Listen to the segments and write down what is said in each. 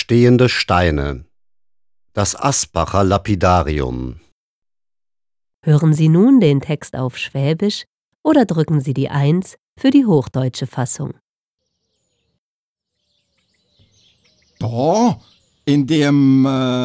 Stehende Steine. Das Asbacher Lapidarium. Hören Sie nun den Text auf Schwäbisch oder drücken Sie die 1 für die hochdeutsche Fassung. Da, in dem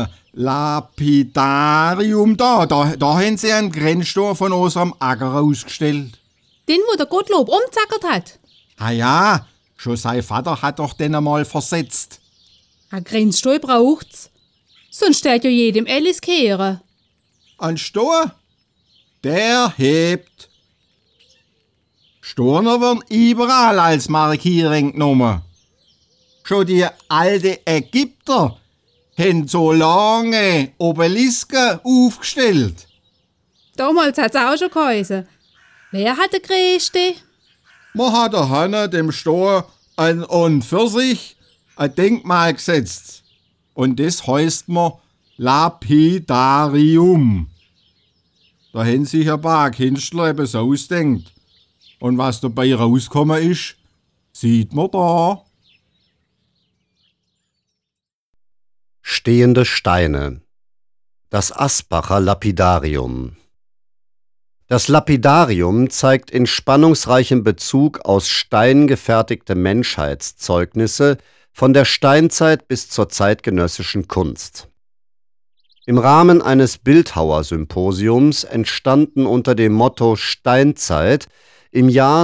Lapidarium da haben sie einen Grenzstor von unserem Acker ausgestellt. Den, wo der Gottlob umzackert hat. Ah ja, schon sein Vater hat doch den einmal versetzt. Ein Grenzstall braucht's. Sonst steht ja jedem Ellis kehren. Ein Stor, der hebt. Storner werden überall als Markierung genommen. Schon die alten Ägypter haben so lange Obelisken aufgestellt. Damals hat's auch schon geheißen. Wer hat den größten? Man hat der Hanne dem Stor an und für sich ein Denkmal gesetzt. Und das heißt man Lapidarium. Da haben sich ein paar Künstler etwas ausdenkt. Und was dabei rausgekommen ist, sieht man da. Stehende Steine. Das Asbacher Lapidarium. Das Lapidarium zeigt in spannungsreichem Bezug aus Stein gefertigte Menschheitszeugnisse von der Steinzeit bis zur zeitgenössischen Kunst. Im Rahmen eines Bildhauersymposiums entstanden unter dem Motto Steinzeit im Jahr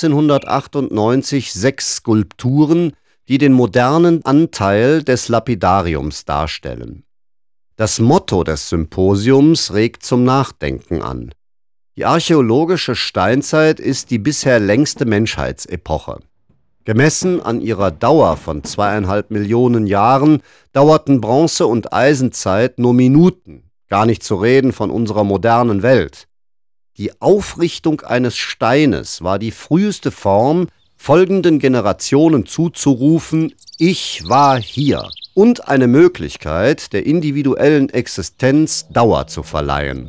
1998 6 Skulpturen, die den modernen Anteil des Lapidariums darstellen. Das Motto des Symposiums regt zum Nachdenken an. Die archäologische Steinzeit ist die bisher längste Menschheitsepoche. Gemessen an ihrer Dauer von 2,5 Millionen Jahren dauerten Bronze- und Eisenzeit nur Minuten, gar nicht zu reden von unserer modernen Welt. Die Aufrichtung eines Steines war die früheste Form, folgenden Generationen zuzurufen, ich war hier, und eine Möglichkeit, der individuellen Existenz Dauer zu verleihen.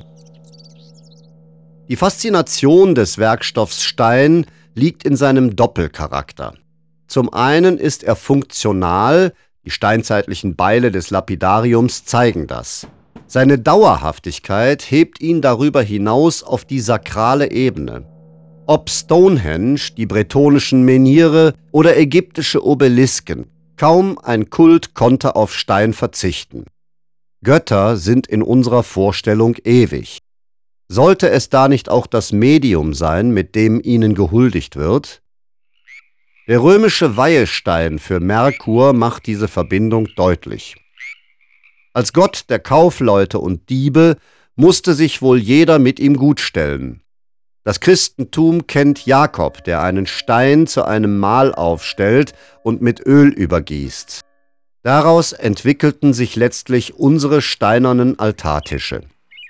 Die Faszination des Werkstoffs Stein liegt in seinem Doppelcharakter. Zum einen ist er funktional, die steinzeitlichen Beile des Lapidariums zeigen das. Seine Dauerhaftigkeit hebt ihn darüber hinaus auf die sakrale Ebene. Ob Stonehenge, die bretonischen Menhire oder ägyptische Obelisken, kaum ein Kult konnte auf Stein verzichten. Götter sind in unserer Vorstellung ewig. Sollte es da nicht auch das Medium sein, mit dem ihnen gehuldigt wird? Der römische Weihestein für Merkur macht diese Verbindung deutlich. Als Gott der Kaufleute und Diebe musste sich wohl jeder mit ihm gutstellen. Das Christentum kennt Jakob, der einen Stein zu einem Mahl aufstellt und mit Öl übergießt. Daraus entwickelten sich letztlich unsere steinernen Altartische.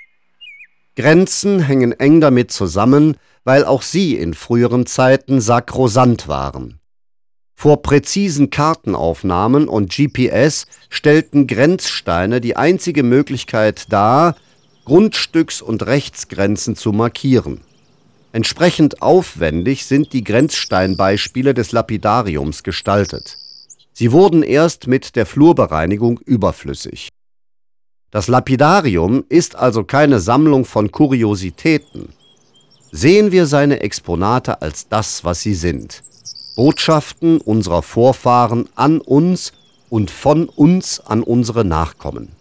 Grenzen hängen eng damit zusammen, weil auch sie in früheren Zeiten sakrosant waren. Vor präzisen Kartenaufnahmen und GPS stellten Grenzsteine die einzige Möglichkeit dar, Grundstücks- und Rechtsgrenzen zu markieren. Entsprechend aufwendig sind die Grenzsteinbeispiele des Lapidariums gestaltet. Sie wurden erst mit der Flurbereinigung überflüssig. Das Lapidarium ist also keine Sammlung von Kuriositäten. Sehen wir seine Exponate als das, was sie sind: Botschaften unserer Vorfahren an uns und von uns an unsere Nachkommen.